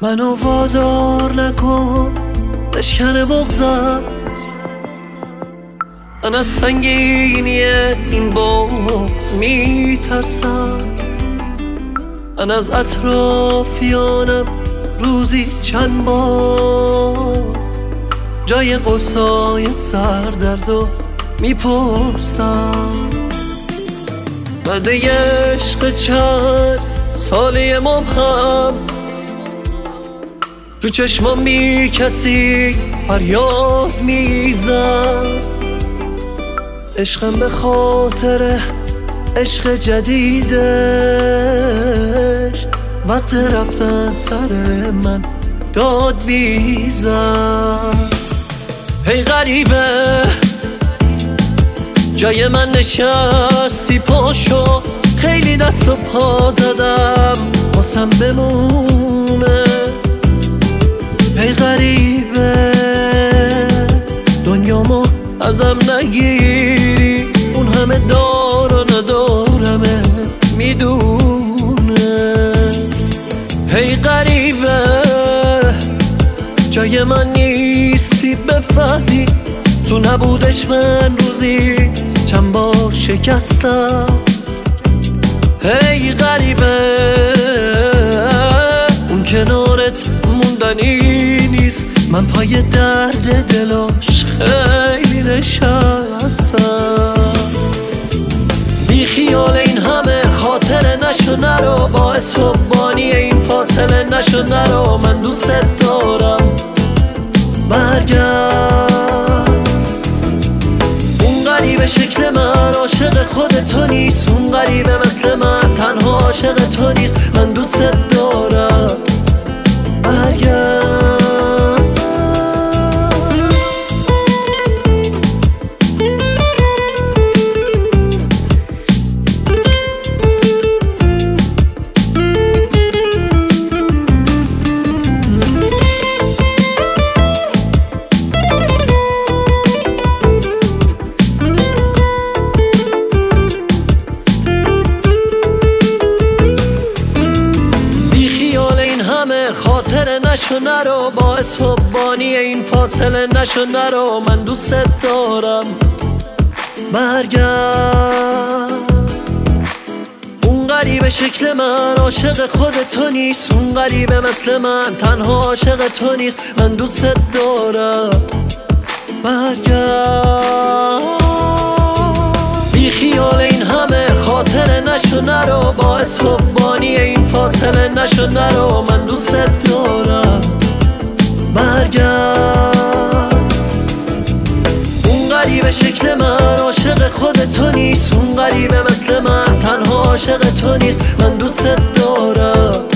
منو وادار نکن بشکن بغضم، من از سنگینی این بغض میترسم. من از اطرافیانم روزی چند بار جای قرصای سردردو میپرسم. بعد عشق چند سالی مبهم تو چشمام بی کسی فریاد میزد. عشقم به خاطر عشق جدیدش وقت رفتن سر من داد میزد. هی غریبه جای من نشستی پاشو، خیلی دست و پا زدم واسم بمونه. هی غریبه دنیامو ازم نگیری، اون همه دار و ندارمه میدونه. هی غریبه جای من نیستی بفهمی، تو نبودش من روزی چند بار شکستم. هی غریبه اون کنارت موندنی نیست، من پای درد دلاش خیلی نشستم. بی خیال این همه خاطره نشو نرو، باعث حبانی این فاصله نشو نرو. من دوست دارم برگرد. اون غریبه شکل من عاشق خود تو نیست، اون غریبه مثل من تنها عاشق تو نیست. من دوست دارم برگرد. خاطره نشو نرو، باعث حبانی این فاصله نشو نرو. من دوست دارم برگرد. اون غریبه شکل من عاشق خود تو نیست، اون غریبه مثل من تنها عاشق تو نیست. من دوست دارم برگرد. بی خیال این همه خاطره نشو نرو، باعث حبانی این فاصله نشو نرو. من دوست دارم برگرد. اون غریبه شکل من عاشق خود تو نیست، اون غریبه مثل من تنها عاشق تو نیست. من دوست دارم